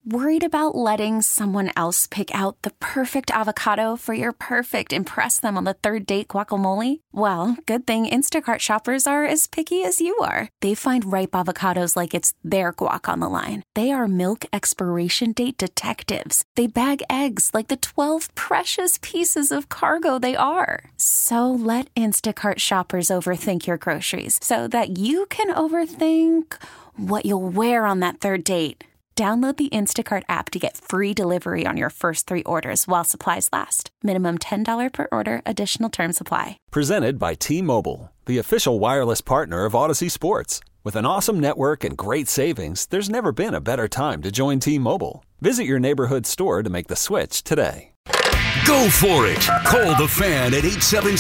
Worried about letting someone else pick out the perfect avocado for your perfect impress them on the third date guacamole? Well, good thing Instacart shoppers are as picky as you are. They find ripe avocados like it's their guac on the line. They are milk expiration date detectives. They bag eggs like the 12 precious pieces of cargo they are. So let Instacart shoppers overthink your groceries so that you can overthink what you'll wear on that third date. Download the Instacart app to get free delivery on your first 3 orders while supplies last. Minimum $10 per order. Additional terms apply. Presented by T-Mobile, the official wireless partner of Odyssey Sports. With an awesome network and great savings, there's never been a better time to join T-Mobile. Visit your neighborhood store to make the switch today. Go for it. Call the Fan at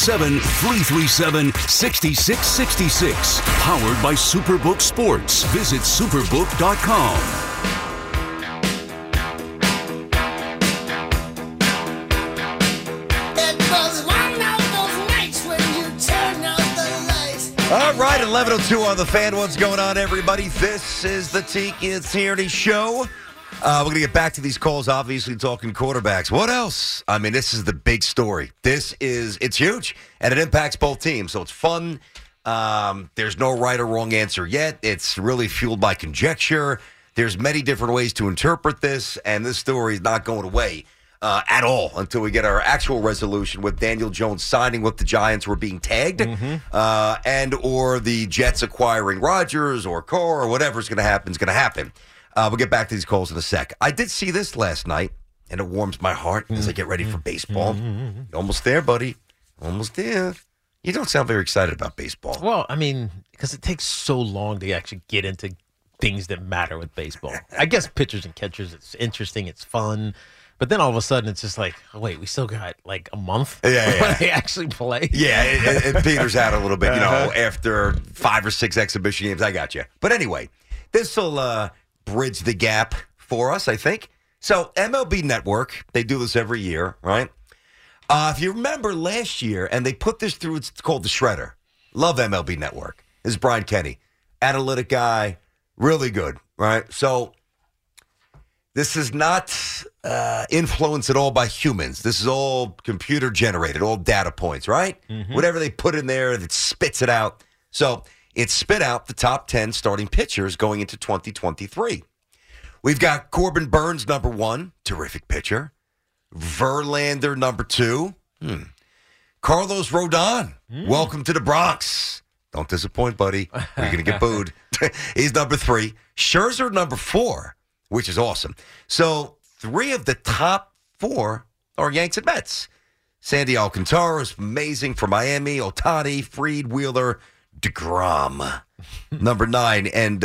877-337-6666. Powered by Superbook Sports. Visit superbook.com. All right, 11:02 on the Fan. What's going on, everybody? This is the Tiki and Tierney Show. We're going to get back to these calls, obviously talking quarterbacks. What else? I mean, this is the big story. It's huge, and it impacts both teams, so it's fun. There's no right or wrong answer yet. It's really fueled by conjecture. There's many different ways to interpret this, and this story is not going away at all until we get our actual resolution with Daniel Jones signing with the Giants or being tagged, and or the Jets acquiring Rodgers or Carr or whatever's going to happen is going to happen. We'll get back to these calls in a sec. I did see this last night, and it warms my heart as I get ready for baseball. Almost there, buddy. Almost there. You don't sound very excited about baseball. Well, I mean, because it takes so long to actually get into things that matter with baseball. I guess pitchers and catchers, it's interesting, it's fun. But then all of a sudden, it's just like, oh, wait, we still got like a month when they actually play. Yeah, it peters out a little bit, after 5 or 6 exhibition games. I got you. But anyway, this will bridge the gap for us, I think. So MLB Network, they do this every year, right? If you remember last year, and they put this through, it's called the Shredder. Love MLB Network. This is Brian Kenny. Analytic guy, really good, right? So this is not influenced at all by humans. This is all computer generated, all data points, right? Whatever they put in there, it spits it out. So it spit out the top 10 starting pitchers going into 2023. We've got Corbin Burns, number 1, terrific pitcher. Verlander, number 2. Carlos Rodon, welcome to the Bronx. Don't disappoint, buddy. You're going to get booed. He's number 3. Scherzer, number 4, which is awesome. So 3 of the top 4 are Yanks and Mets. Sandy Alcantara is amazing for Miami. Ohtani, Fried, Wheeler, DeGrom, number 9, and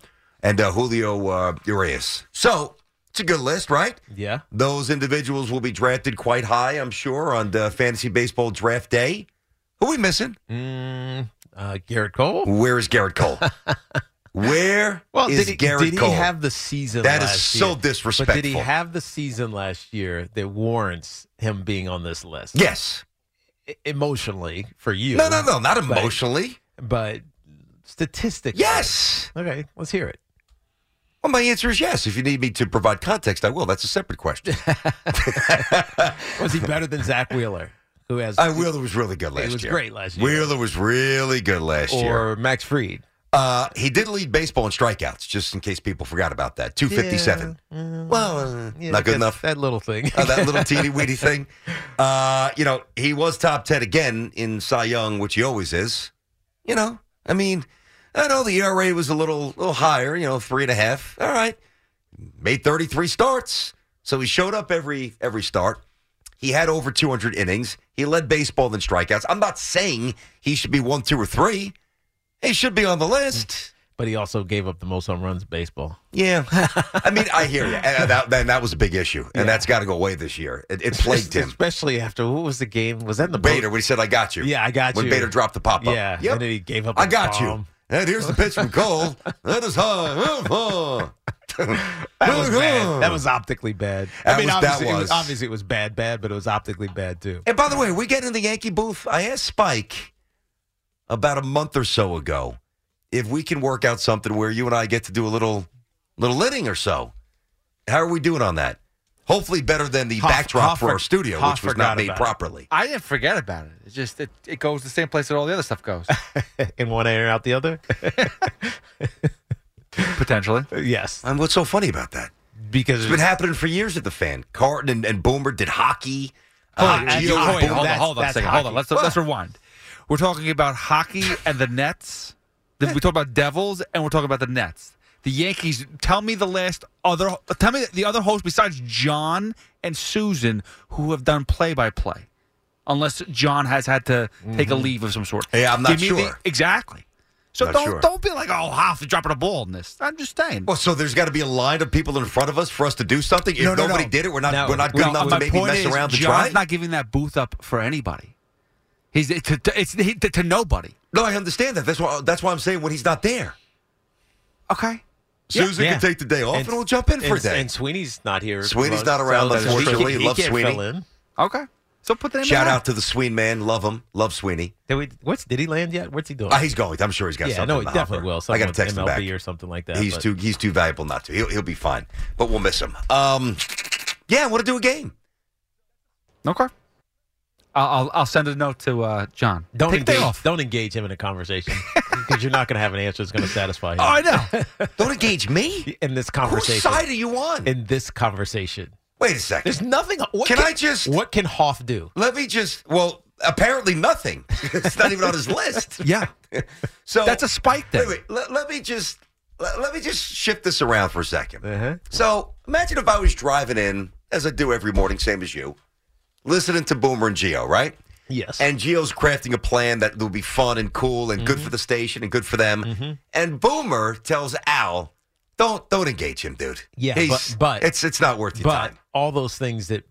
Julio Urias. So it's a good list, right? Yeah. Those individuals will be drafted quite high, I'm sure, on Fantasy Baseball Draft Day. Who are we missing? Garrett Cole? Where is Garrett Cole? Where is Garrett Cole? Did he have the season that last year? That is so disrespectful. But did he have the season last year that warrants him being on this list? Yes. Emotionally, for you. No, not emotionally. But statistically. Yes. Okay, let's hear it. Well, my answer is yes. If you need me to provide context, I will. That's a separate question. Was he better than Zach Wheeler? Wheeler was really good last year. He was great last year. Wheeler was really good last year. Or Max Fried. He did lead baseball in strikeouts, just in case people forgot about that. 257. Not good enough. That little thing. That little teeny-weeny thing. He was top 10 again in Cy Young, which he always is. I know the ERA was a little higher, 3.5. All right. Made 33 starts. So he showed up every start. He had over 200 innings. He led baseball in strikeouts. I'm not saying he should be 1, 2, or 3. He should be on the list. But he also gave up the most home runs in baseball. Yeah. I hear you. And that was a big issue. And that's got to go away this year. It plagued him. Especially after, what was the game? Was that in the Bader, when he said, I got you. Yeah, I got you. When Bader dropped the pop-up. Yeah. Yep. And then he gave up I got bomb. you. And here's the pitch from Cole. That is high. That was bad. That was optically bad. Obviously it was bad, but it was optically bad, too. And by the way, we get in the Yankee booth. I asked Spike about a month or so ago if we can work out something where you and I get to do a little inning or so. How are we doing on that? Hopefully better than the backdrop for our studio, which was not made properly. I didn't forget about it. It's just it goes the same place that all the other stuff goes. In one ear, out the other? Potentially. Yes. And what's so funny about that? Because It's been happening for years at the Fan. Carton and Boomer did hockey. Hold on a that's second. Hold on. Let's rewind. We're talking about hockey and the Nets. We talk about Devils, and we're talking about the Nets. The Yankees. Tell me the other hosts besides John and Susan who have done play-by-play, unless John has had to take a leave of some sort. Yeah, I'm not sure. Exactly. So Not don't be like, Hoff is dropping a ball in this. I'm just saying. Well, so there's got to be a line of people in front of us for us to do something. If nobody did it, we're not good enough to maybe mess around to try. John's not giving that booth up for anybody. It's to nobody. No, I understand that. That's why I'm saying when he's not there. Okay. Susan can take the day off and we'll jump in for a day. And Sweeney's not here. Sweeney's not around, unfortunately. He Love can't Sweeney. fill in. Okay. So put the name Shout out to the Sween man. Love him. Love Sweeney. Did he land yet? What's he doing? He's going. I'm sure he's got something. No, in he the definitely hopper. will. I got to text him back. MLB or something like that. He's too valuable not to. He'll be fine. But we'll miss him. I want to do a game. Okay. I'll send a note to John. Don't engage him in a conversation because you're not going to have an answer that's going to satisfy him. Oh, I know. Don't engage me In this conversation. Whose side are you on? In this conversation. Wait a second. There's nothing. What can Hoff do? Let me just. Well, apparently nothing. It's not even on his list. Yeah. So that's a spike thing. Wait. Let me just shift this around for a second. Uh-huh. So imagine if I was driving in, as I do every morning, same as you, listening to Boomer and Gio, right? Yes. And Gio's crafting a plan that will be fun and cool and good for the station and good for them. Mm-hmm. And Boomer tells Al, don't engage him, dude. Yeah, but it's not worth your time. All those things that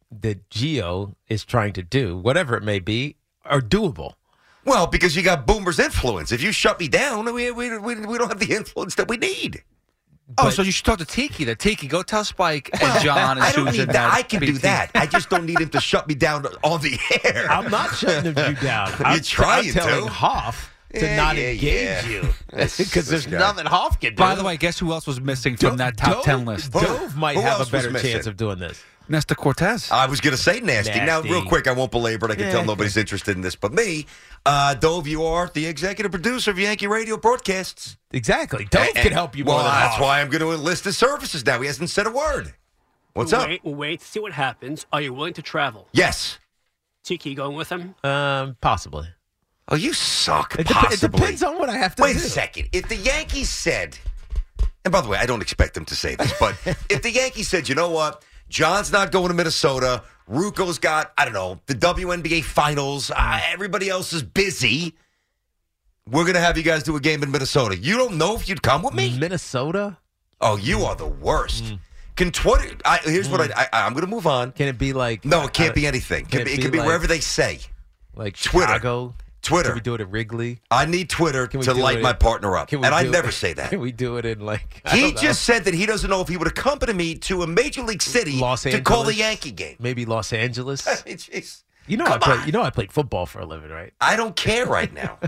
Gio is trying to do, whatever it may be, are doable. Well, because you got Boomer's influence. If you shut me down, we don't have the influence that we need. So you should talk to Tiki. Tiki, go tell Spike and John and I don't Susan. need that. I can do that. I just don't need him to shut me down on the air. I'm not shutting you down. You're trying I'm telling to. Hoff to not engage you because there's nothing Hoff can do. By the way, guess who else was missing from that top 10 list? Dove might Who have else a better was missing? chance of doing this. Nesta Cortez. I was going to say nasty. Now, Nasty. real quick, I won't belabor it. I can tell nobody's interested in this but me. Dove, you are the executive producer of Yankee Radio Broadcasts. Exactly. Dove can help you more than that's Hoff. why I'm going to enlist his services now. He hasn't said a word. What's up? We'll wait to see what happens. Are you willing to travel? Yes. Tiki, you going with him? Possibly. Oh, you suck. It Possibly. depends on what I have to do. Wait a second. If the Yankees said, and by the way, I don't expect them to say this, but if the Yankees said, you know what? John's not going to Minnesota. Ruco's got, I don't know, the WNBA finals. Everybody else is busy. We're going to have you guys do a game in Minnesota. You don't know if you'd come with me? Minnesota? Oh, you are the worst. Can Twitter, here's what I'm going to move on. Can it be like... No, it can't be anything. It can be like, wherever they say. Like Twitter. Chicago? Twitter. Can we do it at Wrigley? I need Twitter Can we to do light it my at- partner up. Can we And I do never it- say that. Can we do it in like... He just said that he doesn't know if he would accompany me to a major league city Los to call the Angeles? Yankee game. Maybe Los Angeles? Jeez. I played football for a living, right? I don't care right now.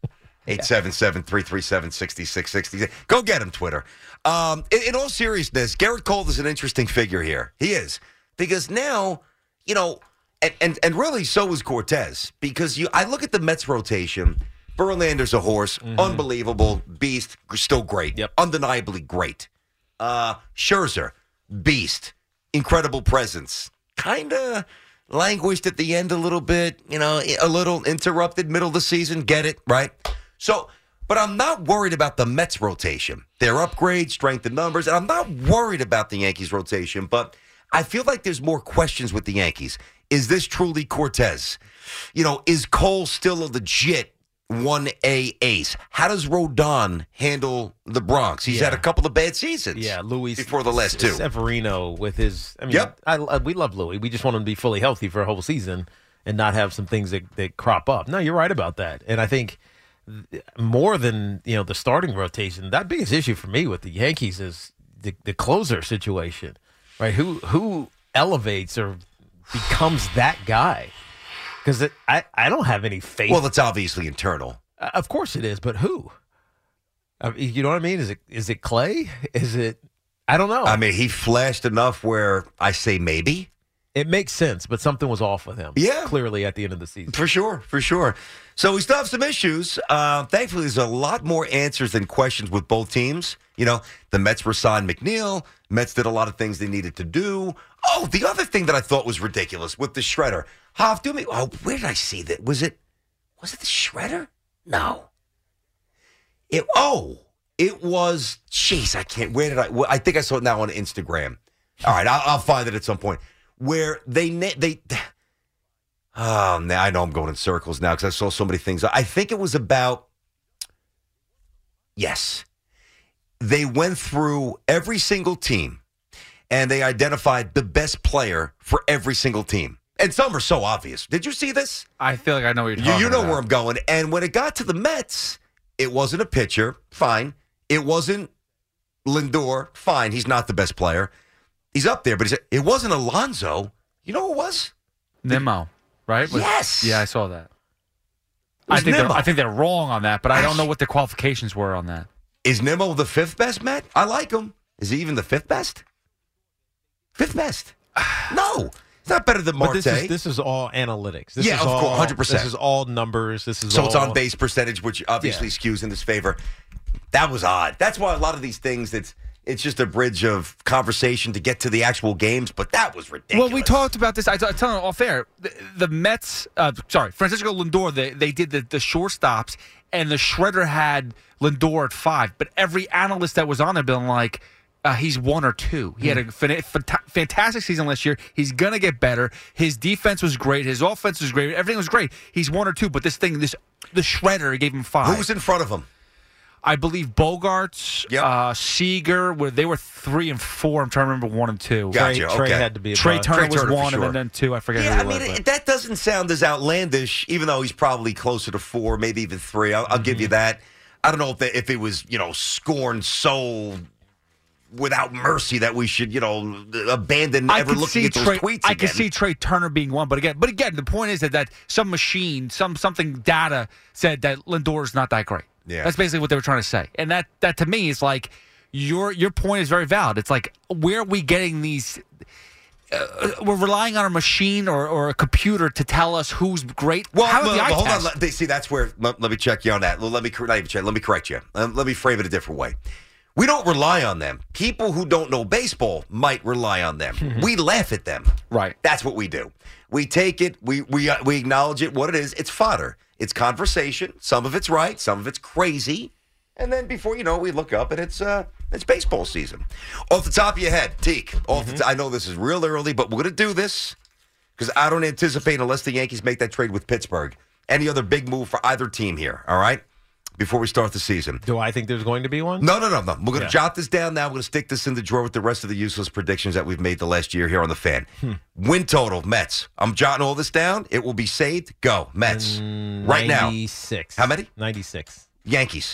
877-337-6666. Go get him, Twitter. In all seriousness, Garrett Cole is an interesting figure here. He is. Because now, and really so is Cortez. Because I look at the Mets rotation. Verlander's a horse. Unbelievable. Beast. Still great. Yep. Undeniably great. Scherzer. Beast. Incredible presence. Kind of languished at the end a little bit. A little interrupted middle of the season. Get it, right? So, but I'm not worried about the Mets rotation. Their upgrade, strength in numbers, and I'm not worried about the Yankees rotation, but I feel like there's more questions with the Yankees. Is this truly Cortez? Is Cole still a legit 1A ace? How does Rodon handle the Bronx? He's had a couple of bad seasons. Yeah, Luis before the last two. Severino with his... I mean, Yep. we love Louis. We just want him to be fully healthy for a whole season and not have some things that crop up. No, you're right about that. And I think more than the starting rotation, that biggest issue for me with the Yankees is the closer situation, right? Who elevates or becomes that guy? Because I don't have any faith. Well, it's obviously internal. Of course it is, but who? You know what I mean? Is it Clay? Is it I don't know. I mean, he flashed enough where I say maybe. It makes sense, but something was off with him. Yeah. Clearly at the end of the season. For sure. So we still have some issues. Thankfully, there's a lot more answers than questions with both teams. You know, the Mets re-signed McNeil. Mets did a lot of things they needed to do. Oh, the other thing that I thought was ridiculous with the shredder. Hoff, do me. Oh, where did I see that? Was it the shredder? No. It was. Jeez, I can't. Where did I think I saw it now on Instagram. All right, I'll find it at some point. Where oh, now I know I'm going in circles now because I saw so many things. I think it was about, yes, they went through every single team and they identified the best player for every single team. And some are so obvious. Did you see this? I feel like I know what you're talking about. You know where I'm going. And when it got to the Mets, it wasn't a pitcher. Fine. It wasn't Lindor. Fine. He's not the best player. He's up there, but it wasn't Alonso. You know who it was? Nimmo, right? Yes. Yeah, I saw that. I think they're wrong on that, but I don't know what the qualifications were on that. Is Nimmo the fifth best, Matt? I like him. Is he even the fifth best? Fifth best? No. It's not better than Marte. But this is all analytics. This Yeah, is of all, course, 100%. This is all numbers. This is So all, it's on base percentage, which obviously skews in this favor. That was odd. That's why a lot of these things, it's just a bridge of conversation to get to the actual games, but that was ridiculous. Well, we talked about this. I tell you off air. The Mets, Francisco Lindor, they did the shortstops, and the shredder had Lindor at 5. But every analyst that was on there been like, he's 1 or 2. He had a fantastic season last year. He's going to get better. His defense was great. His offense was great. Everything was great. He's 1 or 2. But the shredder, he gave him 5. Who was in front of him? I believe Bogarts, Seager, where they were 3 and 4. I'm trying to remember 1 and 2. Gotcha. Trey Okay. had to be Trey Turner was for 1, sure. and then 2. I forget Yeah, who I it was. mean, that doesn't sound as outlandish, even though he's probably closer to 4, maybe even 3. I'll give you that. I don't know if it was, scorned so without mercy that we should, abandon ever looking at those tweets again. I can see Trey Turner being 1, but again, the point is that some machine, something data said that Lindor is not that great. Yeah. That's basically what they were trying to say. And that to me is like, your point is very valid. It's like, where are we getting these? We're relying on a machine or a computer to tell us who's great. Well, how about the eye hold test? on. See, that's where. Let me check you on that. Let me correct you. Let me frame it a different way. We don't rely on them. People who don't know baseball might rely on them. We laugh at them. Right. That's what we do. We take it. We acknowledge it. What it is, it's fodder. It's conversation. Some of it's right. Some of it's crazy. And then before you know, we look up and it's baseball season. Off the top of your head, Teak. I know this is real early, but we're going to do this because I don't anticipate, unless the Yankees make that trade with Pittsburgh, any other big move for either team here. All right? Before we start the season. Do I think there's going to be one? No. We're going to jot this down now. We're going to stick this in the drawer with the rest of the useless predictions that we've made the last year here on The Fan. Win total, Mets. I'm jotting all this down. It will be saved. Go, Mets. Right now. 96. How many? 96. Yankees.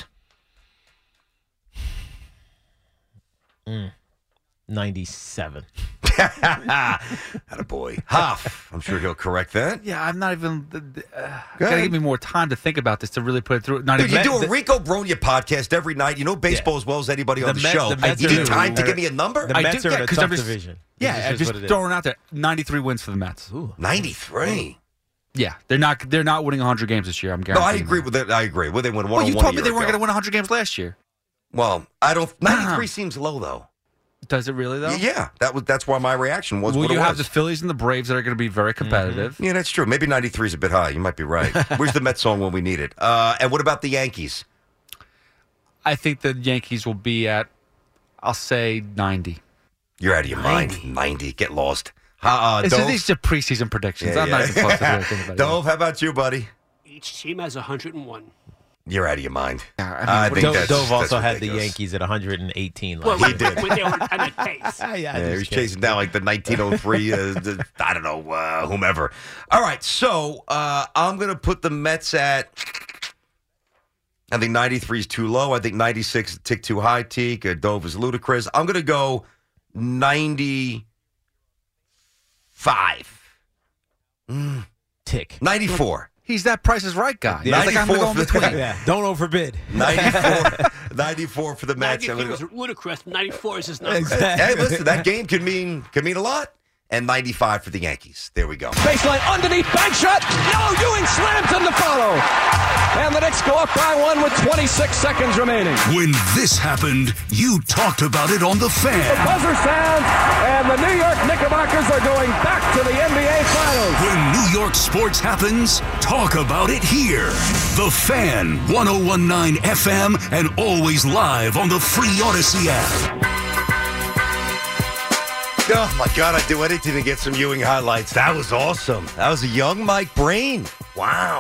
97. Attaboy. Hoff. I'm sure he'll correct that. Yeah, I'm not even. Gotta give me more time to think about this to really put it through. Dude, you do a Rico Bronya podcast every night. You know baseball as well as anybody on the show. You need time to give me a number? The Mets are in a because tough division. Yeah, just throwing out there 93 wins for the Mets. Ooh. 93. Yeah, they're not winning 100 games this year. I'm No, guaranteeing. I agree with that. I agree. Well, they won 101 Well, you told me a they year weren't going ago. to win 100 games last year. Well, I don't. 93 seems low though. Does it really though? Yeah, that's why my reaction was. Well, what you it have was. the Phillies and the Braves that are going to be very competitive. Yeah, that's true. Maybe 93 is a bit high. You might be right. Where's the Mets song when we need it? And what about the Yankees? I think the Yankees will be at, I'll say 90. You're out of your mind. 90. Get lost. These Dove? are preseason predictions. I'm not even close to doing anything about it. Dove, how about you, buddy? Each team has 101. You're out of your mind. I mean, Dove also had the ridiculous. Yankees at 118. Well, last he did. when they were on a pace. Yeah, he was chasing down like the 1903, I don't know, whomever. All right, so I'm going to put the Mets at, I think 93 is too low. I think 96 is a tick too high, Teak. Dove is ludicrous. I'm going to go 95. Tick. 94. He's that Price is Right guy. Yeah, It's like I'm going to go in 94. between. Yeah, don't overbid. 94. 94 for the Mets. 93 was ludicrous. 94 is his number. Hey, listen, that game could mean a lot. And 95 for the Yankees. There we go. Baseline underneath, bank shot. No, Ewing slams in the follow. And the Knicks go up by 1 with 26 seconds remaining. When this happened, you talked about it on The Fan. The buzzer sounds, and the New York Knickerbockers are going back to the NBA Finals. When New York sports happens, talk about it here. The Fan, 101.9 FM, and always live on the free Odyssey app. Oh, my God, I'd do anything to get some Ewing highlights. That was awesome. That was a young Mike Breen. Wow.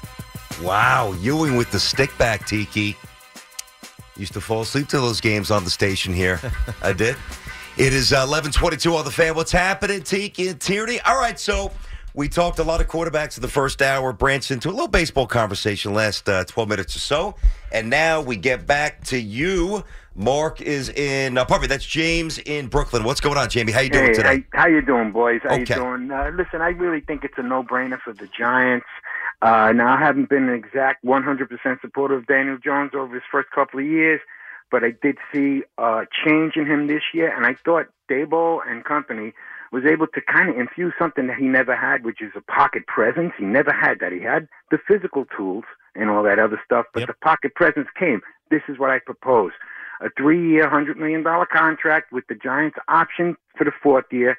Ewing with the stick back, Tiki. Used to fall asleep to those games on the station here. I did. It is 11:22 on The Fan. What's happening, Tiki and Tierney? All right, so we talked a lot of quarterbacks in the first hour, branched into a little baseball conversation last 12 minutes or so. And now we get back to you. Mark is in, that's James in Brooklyn. What's going on, Jamie? How you doing today? How you doing, boys? How Okay. you doing? Listen, I really think it's a no-brainer for the Giants. Now, I haven't been an exact 100% supporter of Daniel Jones over his first couple of years, but I did see a change in him this year, and I thought Daboll and company was able to kind of infuse something that he never had, which is a pocket presence. He never had that. He had the physical tools and all that other stuff, but the pocket presence came. This is what I propose. A 3-year, $100 million contract with the Giants option for the 4th year.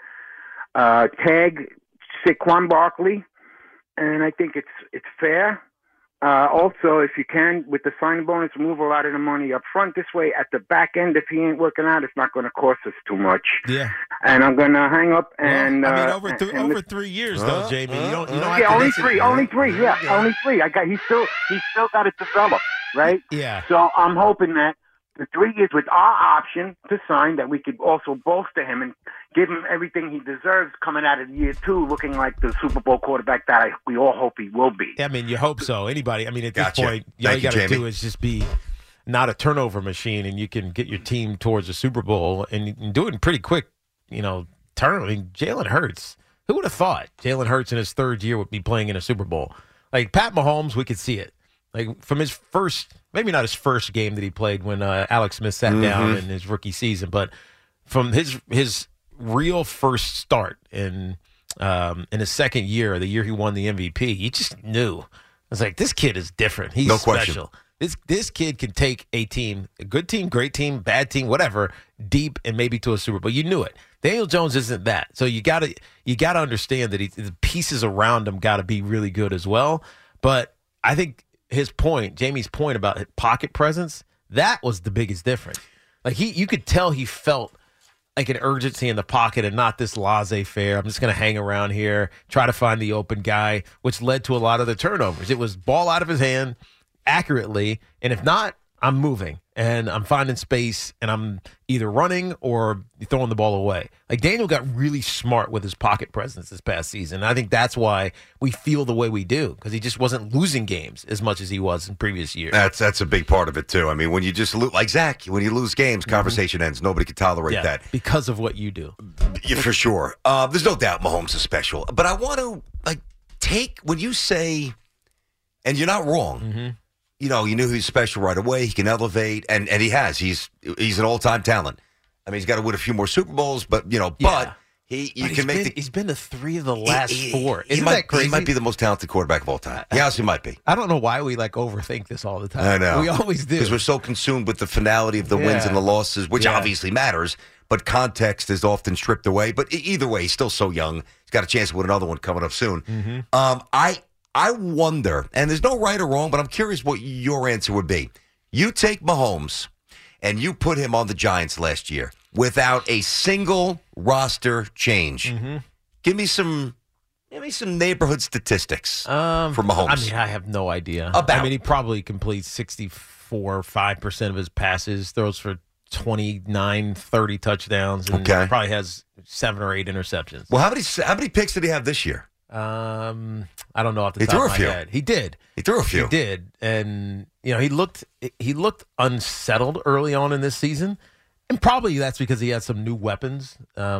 Tag Saquon Barkley, and I think it's fair. Also, if you can, with the signing bonus, move a lot of the money up front. This way, at the back end, if he ain't working out, it's not going to cost us too much. Yeah. And I'm going to hang up and. Over 3 years though, Jamie. You don't have to only listen- three. Only three. Yeah, only three. He's still got to develop, right? Yeah. So I'm hoping that the 3 years with our option to sign, that we could also bolster him and give him everything he deserves coming out of year 2, looking like the Super Bowl quarterback that we all hope he will be. I mean, you hope so. Anybody, at this Gotcha. point, all Thank you got you, to Jamie. do is just be not a turnover machine, and you can get your team towards the Super Bowl, and you can do it in pretty quick, turn. I mean, Jalen Hurts, who would have thought Jalen Hurts in his 3rd year would be playing in a Super Bowl? Like Pat Mahomes, we could see it. Like from his first, maybe not his first game that he played when Alex Smith sat down in his rookie season, but from his real first start in his 2nd year, the year he won the MVP, you just knew. I was like, this kid is different. He's No question. special. This kid can take a team, a good team, great team, bad team, whatever, deep and maybe to a Super Bowl. You knew it. Daniel Jones isn't that. So you gotta understand that the pieces around him got to be really good as well. But I think Jamie's point about pocket presence, that was the biggest difference. Like you could tell he felt like an urgency in the pocket and not this laissez-faire. I'm just going to hang around here, try to find the open guy, which led to a lot of the turnovers. It was ball out of his hand accurately, and if not, I'm moving and I'm finding space and I'm either running or throwing the ball away. Like Daniel got really smart with his pocket presence this past season. I think that's why we feel the way we do, because he just wasn't losing games as much as he was in previous years. That's a big part of it, too. I mean, when you just lose, like Zach, when you lose games, conversation ends. Nobody can tolerate that. Because of what you do. Yeah, for sure. There's no doubt Mahomes is special. But I want to, take, when you say, and you're not wrong, you knew he was special right away. He can elevate, and he has. He's an all-time talent. I mean, he's got to win a few more Super Bowls, but He's been to 3 of the last 4. Isn't that that crazy? He might be the most talented quarterback of all time. He honestly might be. I don't know why we overthink this all the time. I know. We always do. Because we're so consumed with the finality of the wins and the losses, which obviously matters, but context is often stripped away. But either way, he's still so young. He's got a chance to win another one coming up soon. I wonder, and there's no right or wrong, but I'm curious what your answer would be. You take Mahomes and you put him on the Giants last year without a single roster change. Give me some neighborhood statistics for Mahomes. I mean, I have no idea. He probably completes 64.5% of his passes, throws for 29, 30 touchdowns, and probably has 7 or 8 interceptions. Well, how many picks did he have this year? I don't know off the top of my head. He did. He threw a few. He did, and he looked unsettled early on in this season, and probably that's because he had some new weapons.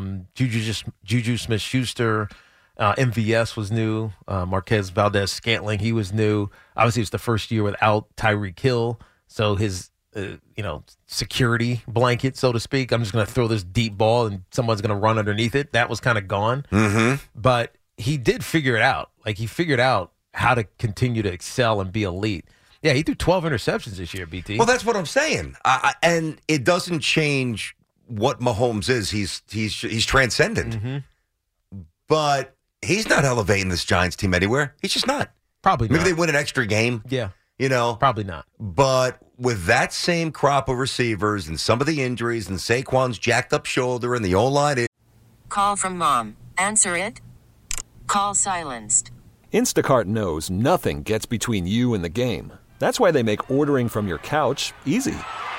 Juju Smith-Schuster, MVS was new. Marquez Valdez-Scantling, he was new. Obviously, it's the first year without Tyreek Hill, so his security blanket, so to speak. I'm just going to throw this deep ball and someone's going to run underneath it. That was kind of gone. Mm-hmm. But he did figure it out. Like, he figured out how to continue to excel and be elite. Yeah, he threw 12 interceptions this year, BT. Well, that's what I'm saying. And it doesn't change what Mahomes is. He's transcendent. Mm-hmm. But he's not elevating this Giants team anywhere. He's just not. Probably not. Maybe they win an extra game. Yeah. Probably not. But with that same crop of receivers and some of the injuries and Saquon's jacked up shoulder and the O-line. Call from mom. Answer it. Call silenced. Instacart knows nothing gets between you and the game. That's why they make ordering from your couch easy.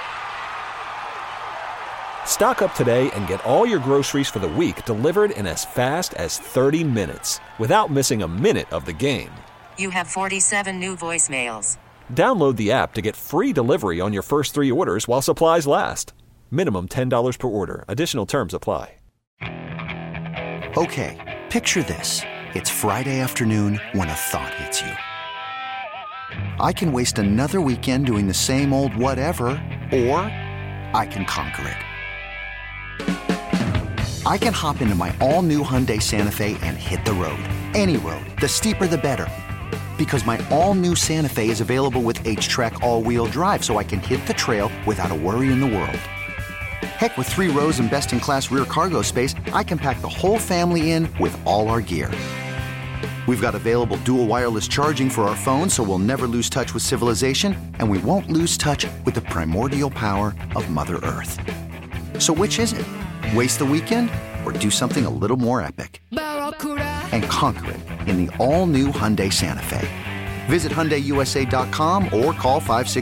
Stock up today and get all your groceries for the week delivered in as fast as 30 minutes without missing a minute of the game. You have 47 new voicemails. Download the app to get free delivery on your first 3 orders while supplies last. Minimum $10 per order. Additional terms apply. Okay, picture this. It's Friday afternoon when a thought hits you. I can waste another weekend doing the same old whatever, or I can conquer it. I can hop into my all-new Hyundai Santa Fe and hit the road. Any road. The steeper, the better. Because my all-new Santa Fe is available with H-Track all-wheel drive, so I can hit the trail without a worry in the world. Heck, with 3 rows and best-in-class rear cargo space, I can pack the whole family in with all our gear. We've got available dual wireless charging for our phones, so we'll never lose touch with civilization, and we won't lose touch with the primordial power of Mother Earth. So which is it? Waste the weekend or do something a little more epic? And conquer it in the all-new Hyundai Santa Fe. Visit HyundaiUSA.com or call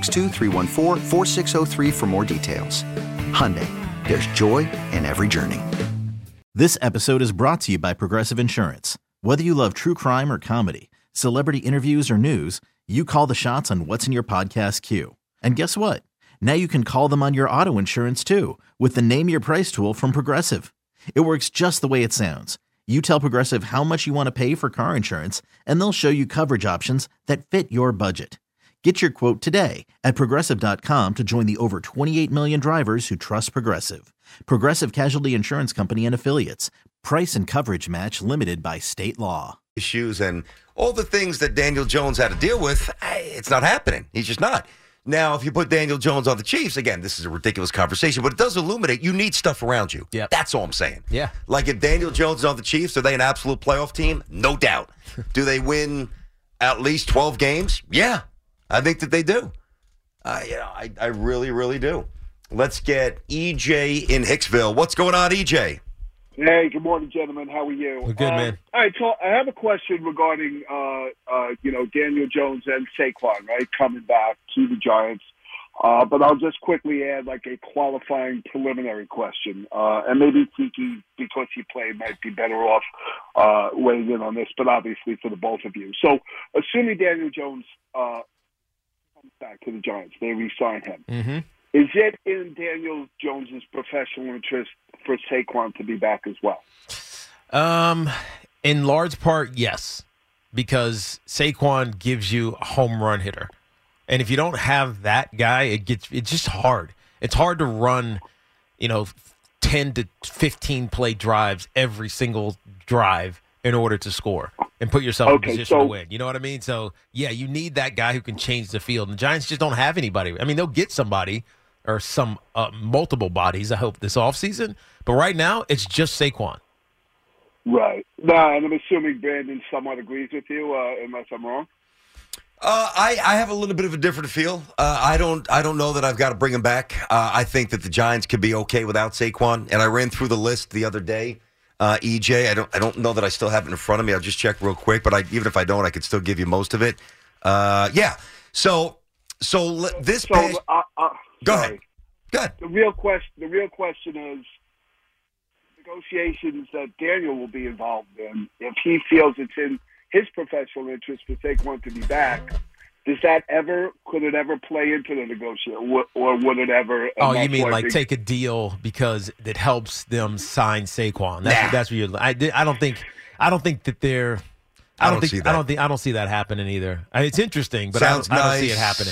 562-314-4603 for more details. Hyundai, there's joy in every journey. This episode is brought to you by Progressive Insurance. Whether you love true crime or comedy, celebrity interviews or news, you call the shots on what's in your podcast queue. And guess what? Now you can call them on your auto insurance too with the Name Your Price tool from Progressive. It works just the way it sounds. You tell Progressive how much you want to pay for car insurance, and they'll show you coverage options that fit your budget. Get your quote today at Progressive.com to join the over 28 million drivers who trust Progressive. Progressive Casualty Insurance Company and Affiliates. Price and coverage match limited by state law. Issues and all the things that Daniel Jones had to deal with, it's not happening. He's just not. Now, if you put Daniel Jones on the Chiefs, again, this is a ridiculous conversation, but it does illuminate you need stuff around you. Yep. That's all I'm saying. Yeah. Like if Daniel Jones is on the Chiefs, are they an absolute playoff team? No doubt. Do they win at least 12 games? Yeah, I think that they do. I really, really do. Let's get EJ in Hicksville. What's going on, EJ? Hey, good morning, gentlemen. How are you? We're good, man. All right, so I have a question regarding, Daniel Jones and Saquon, right, coming back to the Giants. But I'll just quickly add, like, a qualifying preliminary question. And maybe Tiki, because he played, might be better off weighing in on this, but obviously for the both of you. So, assuming Daniel Jones comes back to the Giants, they re-sign him. Mm-hmm. Is it in Daniel Jones's professional interest for Saquon to be back as well? In large part, yes, because Saquon gives you a home run hitter, and if you don't have that guy, it's just hard. It's hard to run, 10 to 15 play drives every single drive in order to score and put yourself in position to win. You know what I mean? So yeah, you need that guy who can change the field. And the Giants just don't have anybody. I mean, they'll get somebody or some multiple bodies, I hope, this offseason. But right now, it's just Saquon. Right. Nah, and I'm assuming Brandon somewhat agrees with you, unless I'm wrong. I have a little bit of a different feel. I don't know that I've got to bring him back. I think that the Giants could be okay without Saquon. And I ran through the list the other day. EJ, I don't know that I still have it in front of me. I'll just check real quick. But even if I don't, I could still give you most of it. Yeah. So this. Go ahead. The real question is negotiations that Daniel will be involved in. If he feels it's in his professional interest for Saquon to be back, could it ever play into the negotiation, or would it ever? Oh, you mean like take a deal because it helps them sign Saquon? That's what you're. I don't think that they're. I don't see that happening either. It's interesting, but I don't see it happening.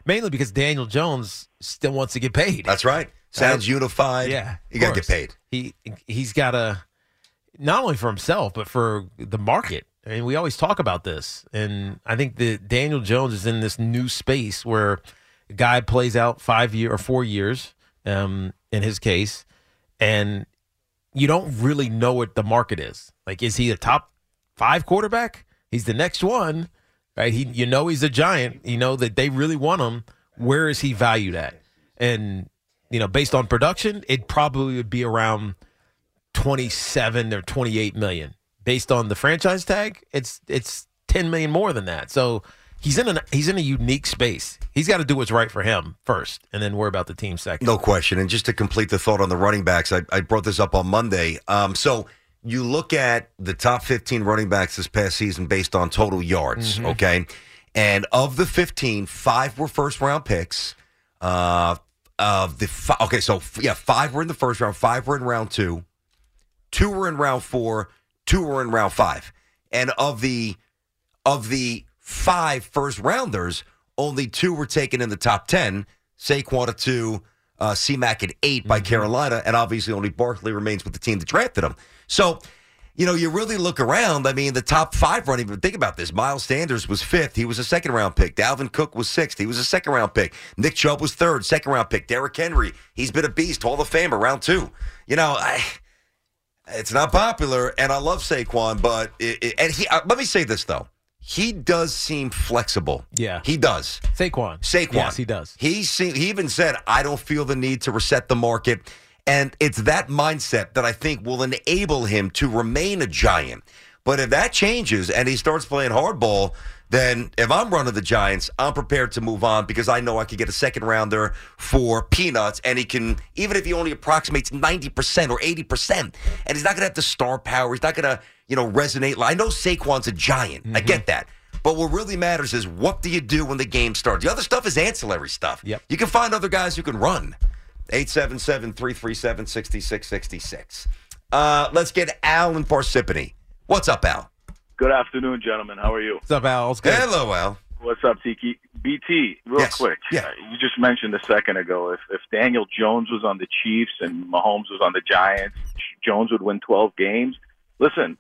Mainly because Daniel Jones still wants to get paid. That's right. Sounds unified. Yeah. You got to get paid. He's got to, not only for himself, but for the market. I mean, we always talk about this. And I think that Daniel Jones is in this new space where a guy plays out 5 years or 4 years, in his case, and you don't really know what the market is. Like, is he a top 5 quarterback? He's the next one, right? He's a giant. You know that they really want him. Where is he valued at? And, based on production, it probably would be around 27 or 28 million. Based on the franchise tag, it's 10 million more than that. So he's in a unique space. He's got to do what's right for him first, and then worry about the team second. No question. And just to complete the thought on the running backs, I brought this up on Monday. So you look at the top 15 running backs this past season based on total yards, okay? And of the 15, 5 were first-round picks. So 5 were in the first round, 5 were in round 2, 2 were in round 4, 2 were in round 5. And of the 5 first-rounders, only 2 were taken in the top 10. Saquon at 2, C-Mac at 8 by Carolina, and obviously only Barkley remains with the team that drafted him. So, you really look around. I mean, the top 5 running, but think about this. Miles Sanders was 5th. He was a second-round pick. Dalvin Cook was 6th. He was a second-round pick. Nick Chubb was 3rd, second-round pick. Derrick Henry, he's been a beast, Hall of Famer, round 2. It's not popular, and I love Saquon, but let me say this, though. He does seem flexible. Yeah. He does. Saquon. Yes, he does. He even said, I don't feel the need to reset the market. And it's that mindset that I think will enable him to remain a giant. But if that changes and he starts playing hardball, then if I'm running the Giants, I'm prepared to move on because I know I could get a second rounder for peanuts, and he can, even if he only approximates 90% or 80%, and he's not going to have the star power, he's not going to, resonate. I know Saquon's a giant. I get that. But what really matters is what do you do when the game starts? The other stuff is ancillary stuff. Yep. You can find other guys who can run. 877-337-6666. Let's get Al in Parsippany. What's up, Al? Good afternoon, gentlemen. How are you? What's up, Al? It's good. Hello, Al. What's up, Tiki? BT, real quick. Yeah. You just mentioned a second ago, if Daniel Jones was on the Chiefs and Mahomes was on the Giants, Jones would win 12 games. Listen,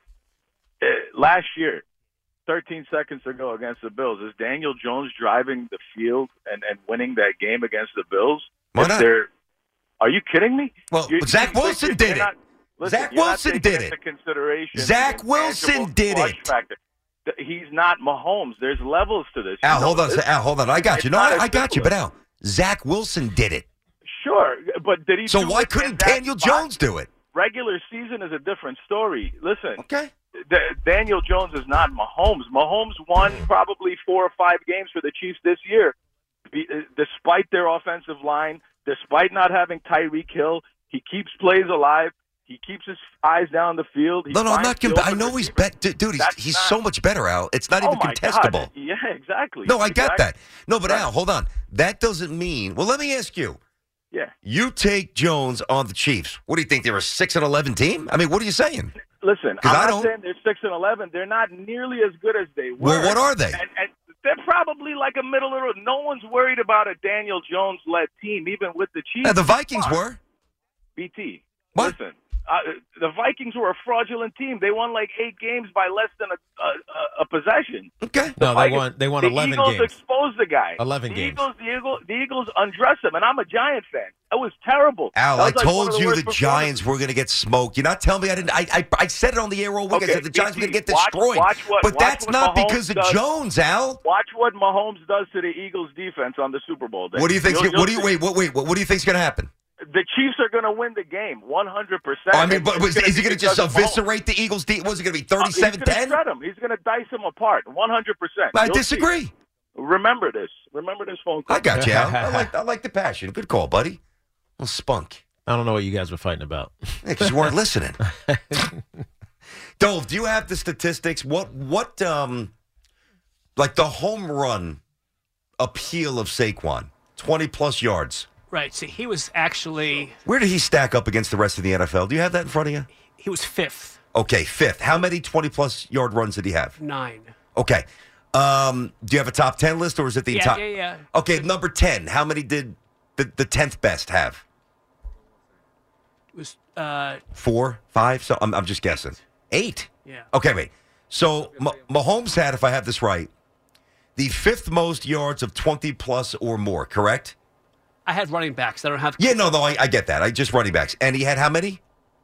last year, 13 seconds ago against the Bills, is Daniel Jones driving the field and winning that game against the Bills? Why not? Are you kidding me? Well, Zach Wilson did it. Zach Wilson did it. Zach Wilson did it. He's not Mahomes. There's levels to this. Al, hold on. I got you. No, I got you. But Al, Zach Wilson did it. Sure, but did he? So why couldn't Daniel Jones do it? Regular season is a different story. Listen. Okay. Daniel Jones is not Mahomes. Mahomes won probably 4 or 5 games for the Chiefs this year, despite their offensive line, despite not having Tyreek Hill. He keeps plays alive. He keeps his eyes down the field. No, I'm not. I know he's better, dude. He's so much better, Al. It's not even contestable. God. Yeah, exactly. No, I got that. No, but Al, hold on. That doesn't mean. Well, let me ask you. Yeah. You take Jones on the Chiefs. What do you think? They're a 6-11 team? I mean, what are you saying? Listen, I'm not saying they're 6-11. They're not nearly as good as they were. Well, what are they? And they're probably like a middle of the road. No one's worried about a Daniel Jones-led team, even with the Chiefs. The Vikings were. BT. What? Listen, the Vikings were a fraudulent team. They won like 8 games by less than a possession. Okay. No, they won 11 games. The Eagles exposed the guy. 11 games. The Eagles undressed him, and I'm a Giant fan. That was terrible. Al, I told you the Giants were going to get smoked. You're not telling me I didn't. I said it on the air all week. I said the Giants were going to get destroyed. But that's not because of Jones, Al. Watch what Mahomes does to the Eagles' defense on the Super Bowl day. What do you think? What do you think is going to happen? The Chiefs are going to win the game, 100%. I mean, but is he going to just eviscerate the Eagles? Was it going to be 37-10? He's going to shred them. He's going to dice them apart, 100%. I disagree. See. Remember this. Remember this phone call. I got you, Al. I like the passion. Good call, buddy. Well, spunk. I don't know what you guys were fighting about. Because you weren't listening. Dove, do you have the statistics? What like the home run appeal of Saquon? 20-plus yards. Right. So he was actually... Where did he stack up against the rest of the NFL? Do you have that in front of you? He was 5th. Okay, 5th. How many 20-plus yard runs did he have? 9. Okay. Do you have a top 10 list, or is it the entire? Yeah. Okay, number 10. How many did the 10th best have? It was 4, 5? So I'm just guessing. 8? Yeah. Okay, wait. So Mahomes had, if I have this right, the 5th most yards of 20-plus or more, correct? I had running backs. I don't have. Yeah, no, I get that. I just running backs. And he had how many?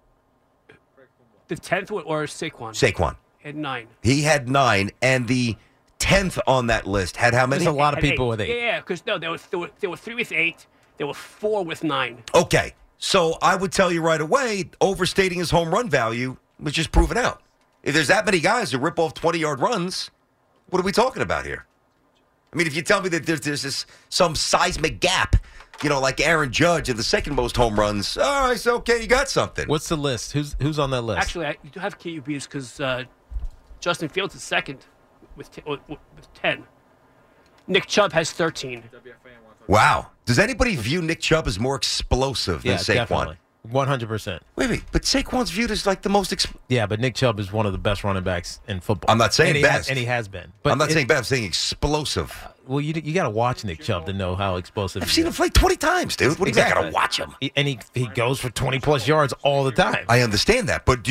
The 10th or Saquon? Saquon. He had 9. He had 9, and the 10th on that list had how many? There's a lot of people with 8. Yeah, because no, there were 3 with 8. There were 4 with 9. Okay, so I would tell you right away, overstating his home run value was just proven out. If there's that many guys who rip off 20-yard runs, what are we talking about here? I mean, if you tell me that there's some seismic gap, like Aaron Judge in the second most home runs, all right, so okay, you got something. What's the list? Who's on that list? Actually, you do have QBs because Justin Fields is second with 10. Nick Chubb has 13. Wow. Does anybody view Nick Chubb as more explosive than Saquon? Definitely. 100%. Wait, but Saquon's viewed as like the most Yeah, but Nick Chubb is one of the best running backs in football. I'm not saying best. And he has been. But I'm not saying best. I'm saying explosive. Well, you got to watch Nick Chubb to know how explosive I've seen him play 20 times, dude. What do you mean I got to watch him? And he goes for 20-plus yards all the time. I understand that. But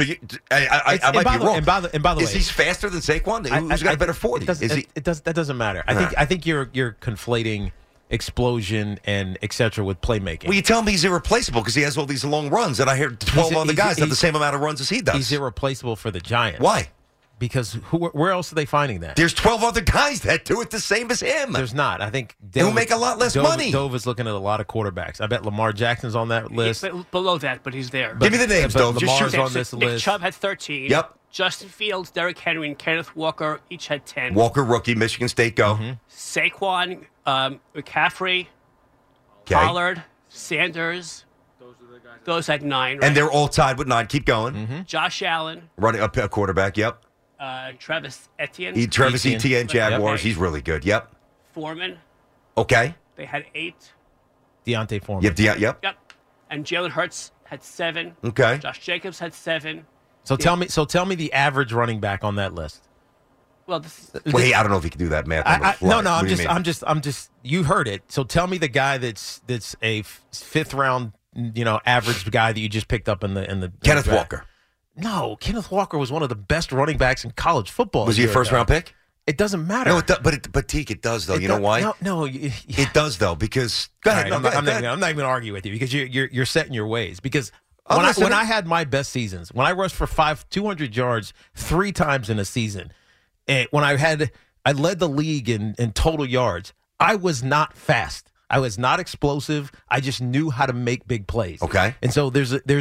I might be wrong. And by the way, is he faster than Saquon? Who's got a better 40? That doesn't matter. I think you're conflating explosion and etc. with playmaking. Well, you tell me he's irreplaceable because he has all these long runs, and I hear 12 other guys have the same amount of runs as he does. He's irreplaceable for the Giants. Why? Because where else are they finding that? There's 12 other guys that do it the same as him. There's not. I think who make a lot less money. Dove is looking at a lot of quarterbacks. I bet Lamar Jackson's on that list. Below that, but he's there. Give me the names, Dove. Lamar's on this Nick list. Chubb had 13. Yep. Justin Fields, Derrick Henry, and Kenneth Walker each had 10. Walker, rookie, Michigan State, go. Mm-hmm. Saquon, McCaffrey, Okay. Pollard, Sanders. Those had 9. Right? And they're all tied with 9. Keep going. Mm-hmm. Josh Allen. Running up a quarterback, yep. Travis Etienne. Travis Etienne, Jaguars. Okay. He's really good, yep. Foreman. Okay. They had 8. Deontay Foreman. Yep. Yep. And Jalen Hurts had 7. Okay. Josh Jacobs had 7. So tell me the average running back on that list. Well, wait, I don't know if you can do that math. I'm just. You heard it. So tell me the guy that's a 5th round, average guy that you just picked up in the Kenneth Walker. No, Kenneth Walker was one of the best running backs in college football. Was he a first round pick? It doesn't matter. No, but Teak, it does though. You know why? No, it does though because. Go ahead. I'm not even going to argue with you because you're set in your ways. Because when I had my best seasons, when I rushed for 200 yards 3 times in a season, and when I led the league in total yards, I was not fast. I was not explosive. I just knew how to make big plays. Okay. And so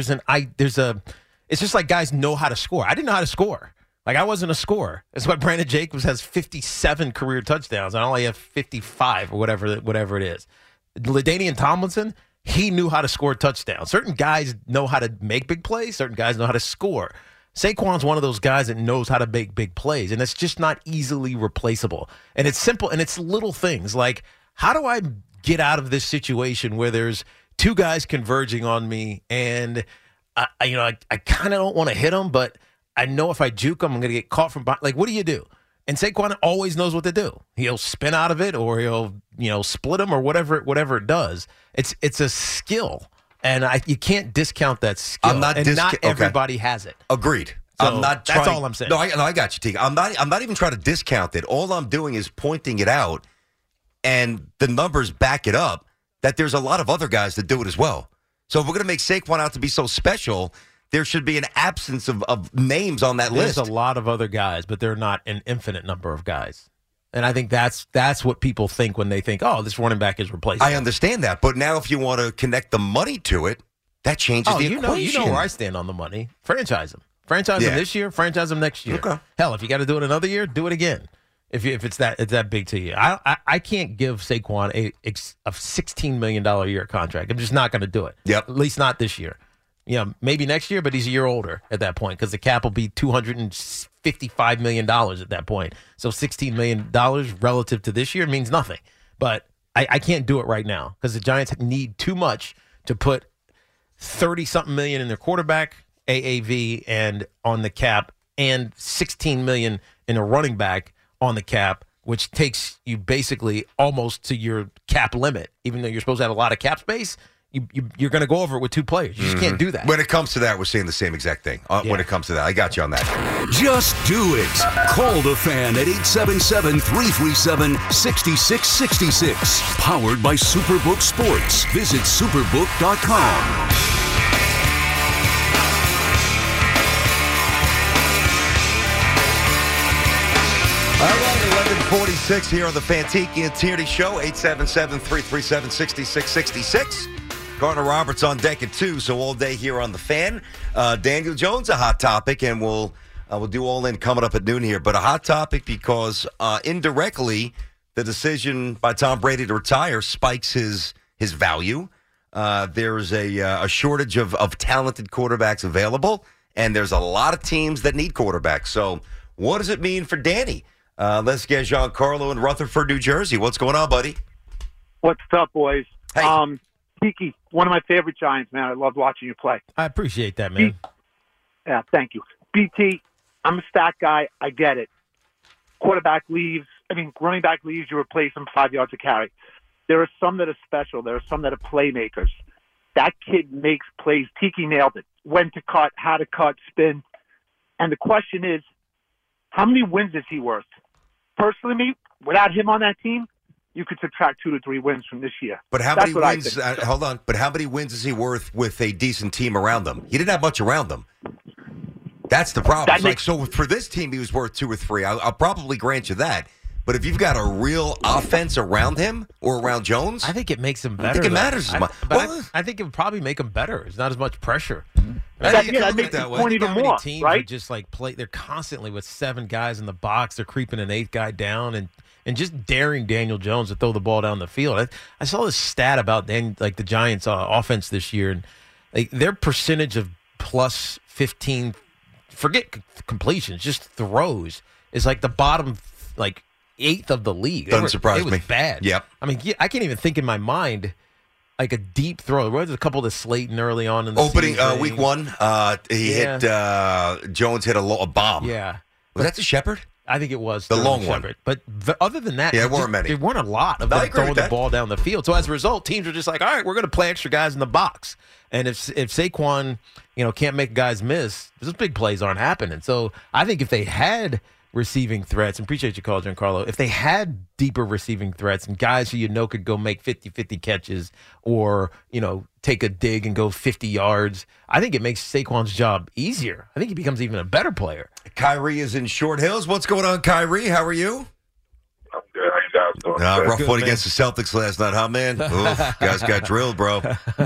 it's just like guys know how to score. I didn't know how to score. Like I wasn't a scorer. That's why Brandon Jacobs has 57 career touchdowns. I only have 55 or whatever it is. LaDainian Tomlinson, he knew how to score touchdowns. Certain guys know how to make big plays. Certain guys know how to score. Saquon's one of those guys that knows how to make big plays, and it's just not easily replaceable. And it's simple, and it's little things like, how do I get out of this situation where there's 2 guys converging on me, and I kind of don't want to hit them, but I know if I juke them, I'm going to get caught from behind. Like, what do you do? And Saquon always knows what to do. He'll spin out of it, or he'll split them, or whatever it does. It's a skill. And you can't discount that skill. Not everybody has it. Agreed. So I'm not trying, that's all I'm saying. No, I got you, Teague. I'm not even trying to discount it. All I'm doing is pointing it out, and the numbers back it up, that there's a lot of other guys that do it as well. So if we're going to make Saquon out to be so special, there should be an absence of names on that list. There's a lot of other guys, but they're not an infinite number of guys. And I think that's what people think when they think, oh, this running back is replaceable. I understand that. But now if you want to connect the money to it, that changes the equation. You know where I stand on the money. Franchise him. Franchise him this year, franchise him next year. Okay. Hell, if you got to do it another year, do it again. If it's that big to you. I can't give Saquon a $16 million a year contract. I'm just not going to do it. Yep. At least not this year. Maybe next year, but he's a year older at that point because the cap will be $255 million at that point. So $16 million relative to this year means nothing. But I can't do it right now because the Giants need too much to put 30-something million in their quarterback, AAV, and on the cap, and $16 million in a running back on the cap, which takes you basically almost to your cap limit, even though you're supposed to have a lot of cap space. You're going to go over it with 2 players. You just can't do that. When it comes to that, we're saying the same exact thing. When it comes to that, I got you on that. Just do it. Call the Fan at 877-337-6666. Powered by Superbook Sports. Visit superbook.com. All right, 11:46 here on the Fantiki and Tierney Show, 877-337-6666. Gardner Roberts on deck at 2, so all day here on the Fan. Daniel Jones, a hot topic, and we'll do all in coming up at noon here. But a hot topic because indirectly, the decision by Tom Brady to retire spikes his value. There's a shortage of talented quarterbacks available, and there's a lot of teams that need quarterbacks. So what does it mean for Danny? Let's get Giancarlo in Rutherford, New Jersey. What's going on, buddy? What's up, boys? Hey. Kiki, one of my favorite Giants, man. I loved watching you play. I appreciate that, man. Yeah, thank you. BT, I'm a stat guy. I get it. Running back leaves, you replace them 5 yards a carry. There are some that are special. There are some that are playmakers. That kid makes plays. Tiki nailed it. When to cut, how to cut, spin. And the question is, how many wins is he worth? Personally, without him on that team, you could subtract 2 to 3 wins from this year. But how many wins? Hold on. But how many wins is he worth with a decent team around them? He didn't have much around them. That's the problem. So for this team, he was worth 2 or 3. I'll probably grant you that. But if you've got a real offense around him or around Jones, I think it makes him better. I think it matters as much. I think it would probably make him better. It's not as much pressure. That makes the point even more, teams right? Are just like they're constantly with 7 guys in the box. They're creeping an 8th guy down and just daring Daniel Jones to throw the ball down the field. I saw this stat about the Giants' offense this year, and their percentage of plus 15, forget completions, just throws, is like the bottom 8th of the league. Doesn't surprise me. It was bad. Yep. I mean, I can't even think in my mind like a deep throw. There was a couple to Slayton early on in the season. Week 1. He hit Jones hit a bomb. Yeah. Was that to Shepard? I think it was the long Shepard. one. But other than that, there weren't many. There weren't a lot of them throwing the ball down the field. So as a result, teams are just like, all right, we're going to play extra guys in the box. And if Saquon, can't make guys miss, those big plays aren't happening. So I think if they had receiving threats, and appreciate your call, Giancarlo, if they had deeper receiving threats and guys who could go make 50-50 catches or, take a dig and go 50 yards, I think it makes Saquon's job easier. I think he becomes even a better player. Kyrie is in Short Hills. What's going on, Kyrie? How are you? I'm good. How you guys doing? Rough one against the Celtics last night, huh, man? Oof, guys got drilled, bro.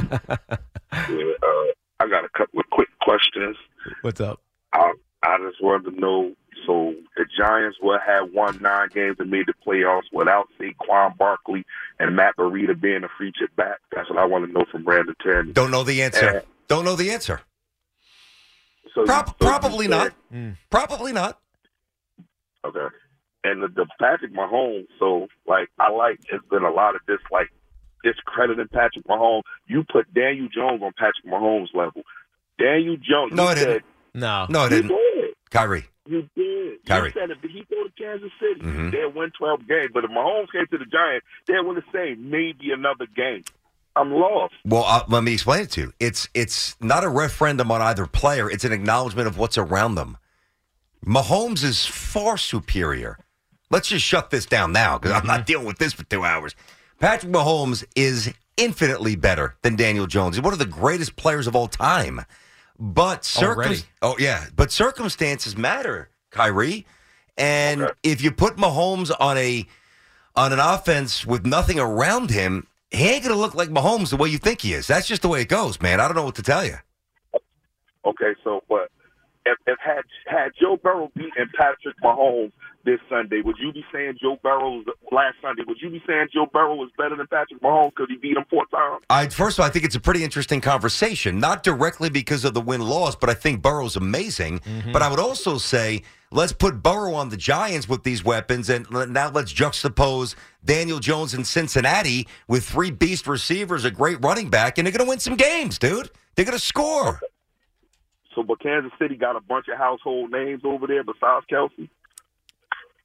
I got a couple of quick questions. What's up? I just wanted to know, so the Giants will have won 9 games and made the playoffs without Saquon Barkley and Matt Breida being a featured back. That's what I want to know from Brandon Tierney. Don't know the answer. Don't know the answer. So probably not. Probably not. Okay. And the Patrick Mahomes, it's been a lot of discrediting Patrick Mahomes. You put Daniel Jones on Patrick Mahomes' level. Daniel Jones. No, I didn't. No, I didn't. Did. Kyrie. You did. Kyrie. You said if he go to Kansas City, Mm-hmm. they'll win 12 games. But if Mahomes came to the Giants, they'll win the same, maybe another game. I'm lost. Well, let me explain it to you. It's not a referendum on either player. It's an acknowledgement of what's around them. Mahomes is far superior. Let's just shut this down now because I'm not dealing with this for 2 hours. Patrick Mahomes is infinitely better than Daniel Jones. He's one of the greatest players of all time. But circumstances matter, Kyrie. And if you put Mahomes on an offense with nothing around him, he ain't going to look like Mahomes the way you think he is. That's just the way it goes, man. I don't know what to tell you. Okay, so but if had Joe Burrow beaten Patrick Mahomes this Sunday, would you be saying last Sunday, would you be saying Joe Burrow was better than Patrick Mahomes because he beat him 4 times? First of all, I think it's a pretty interesting conversation, not directly because of the win-loss, but I think Burrow's amazing. Mm-hmm. But I would also say, let's put Burrow on the Giants with these weapons, and now let's juxtapose Daniel Jones in Cincinnati with 3 beast receivers, a great running back, and they're going to win some games, dude. They're going to score. Okay. So, but Kansas City got a bunch of household names over there besides Kelsey?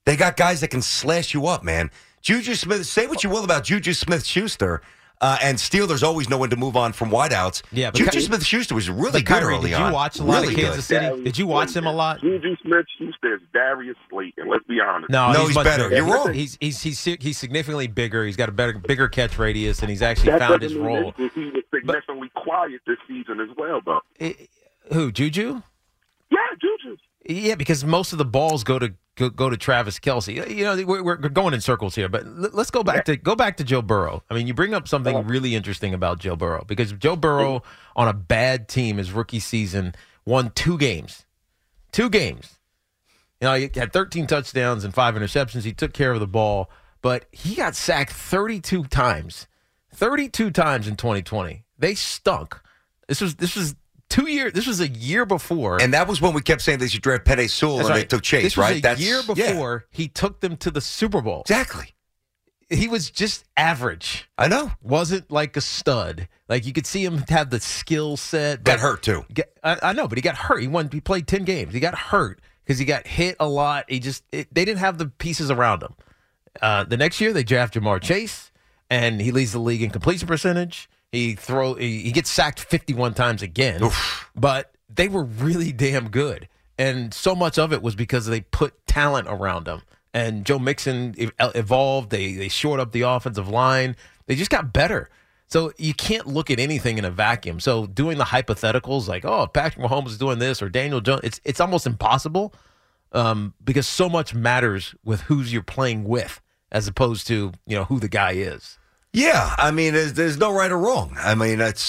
They got guys that can slash you up, man. Juju Smith, say what you will about Juju Smith-Schuster, and Steelers always know when to move on from wideouts. Yeah, but Juju Smith-Schuster was really good early on. Did you watch a lot of Kansas City? Darius Did you watch him a lot? Juju Smith-Schuster is Darius Slayton. Let's be honest. No, he's much better. bigger. You're wrong. He's significantly bigger. He's got a bigger catch radius, and he's actually That found doesn't his mean role. He was significantly quiet this season as well, though. Who, Juju? Yeah, Juju. Yeah, because most of the balls go to Travis Kelce. You know, we're going in circles here, but let's go back to Joe Burrow. I mean, you bring up something really interesting about Joe Burrow, because Joe Burrow on a bad team his rookie season won 2 games. 2 games. You know, he had 13 touchdowns and 5 interceptions. He took care of the ball, but he got sacked 32 times. 32 times in 2020. They stunk. This was 2 years. This was a year before, And that was when we kept saying they should draft Penei Sewell, and they took Chase, this was right? a year before he took them to the Super Bowl. Exactly. He was just average. I know. Wasn't like a stud. Like, you could see him have the skill set. Got hurt, too. I know, but he got hurt. He played 10 games. He got hurt because he got hit a lot. They didn't have the pieces around him. The next year, they draft Jamar Chase, and he leads the league in completion percentage. He gets sacked 51 times again. Oof. But they were really damn good. And so much of it was because they put talent around him. And Joe Mixon evolved. They shored up the offensive line. They just got better. So you can't look at anything in a vacuum. So doing the hypotheticals like, oh, Patrick Mahomes is doing this or Daniel Jones, it's almost impossible because so much matters with who's you're playing with as opposed to, you know, who the guy is. Yeah, I mean, there's no right or wrong. I mean, it's.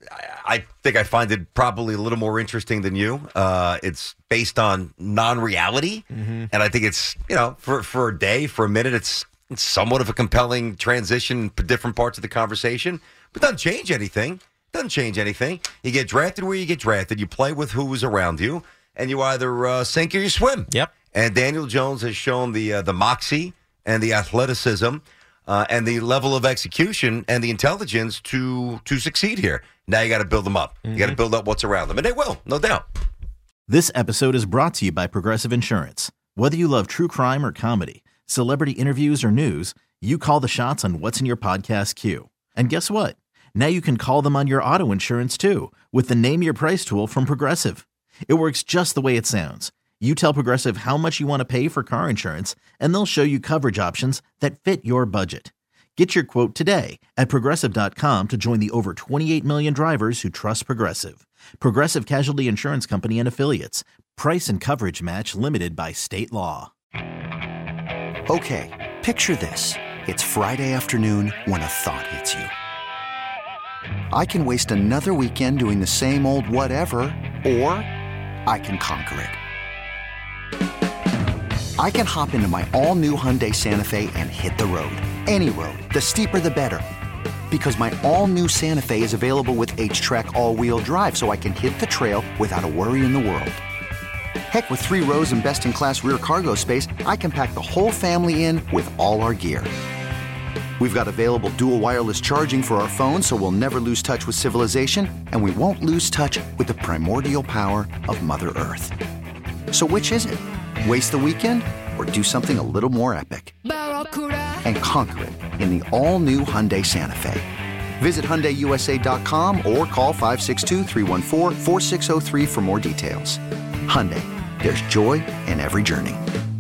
I think I find it probably a little more interesting than you. It's based on non-reality, and I think it's, you know, for a day, for a minute, it's somewhat of a compelling transition to different parts of the conversation, but doesn't change anything. Doesn't change anything. You get drafted where you get drafted. You play with who's around you, and you either sink or you swim. Yep. And Daniel Jones has shown the moxie and the athleticism. And the level of execution and the intelligence to succeed here. Now you got to build them up. You got to build up what's around them. And they will, no doubt. This episode is brought to you by Progressive Insurance. Whether you love true crime or comedy, celebrity interviews or news, you call the shots on what's in your podcast queue. And guess what? Now you can call them on your auto insurance too with the Name Your Price tool from Progressive. It works just the way it sounds. You tell Progressive how much you want to pay for car insurance, and they'll show you coverage options that fit your budget. Get your quote today at Progressive.com to join the over 28 million drivers who trust Progressive. Progressive Casualty Insurance Company and Affiliates. Price and coverage match limited by state law. Okay, picture this. It's Friday afternoon when a thought hits you. I can waste another weekend doing the same old whatever, or I can conquer it. I can hop into my all-new Hyundai Santa Fe and hit the road. Any road. The steeper, the better. Because my all-new Santa Fe is available with H-Track all-wheel drive, so I can hit the trail without a worry in the world. Heck, with 3 rows and best-in-class rear cargo space, I can pack the whole family in with all our gear. We've got available dual wireless charging for our phones, so we'll never lose touch with civilization, and we won't lose touch with the primordial power of Mother Earth. So which is it? Waste the weekend or do something a little more epic? And conquer it in the all-new Hyundai Santa Fe. Visit HyundaiUSA.com or call 562-314-4603 for more details. Hyundai, there's joy in every journey.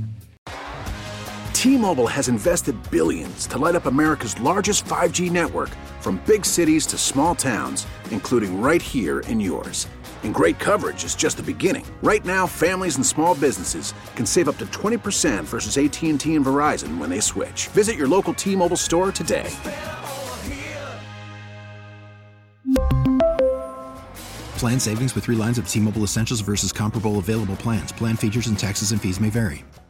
T-Mobile has invested billions to light up America's largest 5G network, from big cities to small towns, including right here in yours. And great coverage is just the beginning. Right now, families and small businesses can save up to 20% versus AT&T and Verizon when they switch. Visit your local T-Mobile store today. Plan savings with 3 lines of T-Mobile Essentials versus comparable available plans. Plan features and taxes and fees may vary.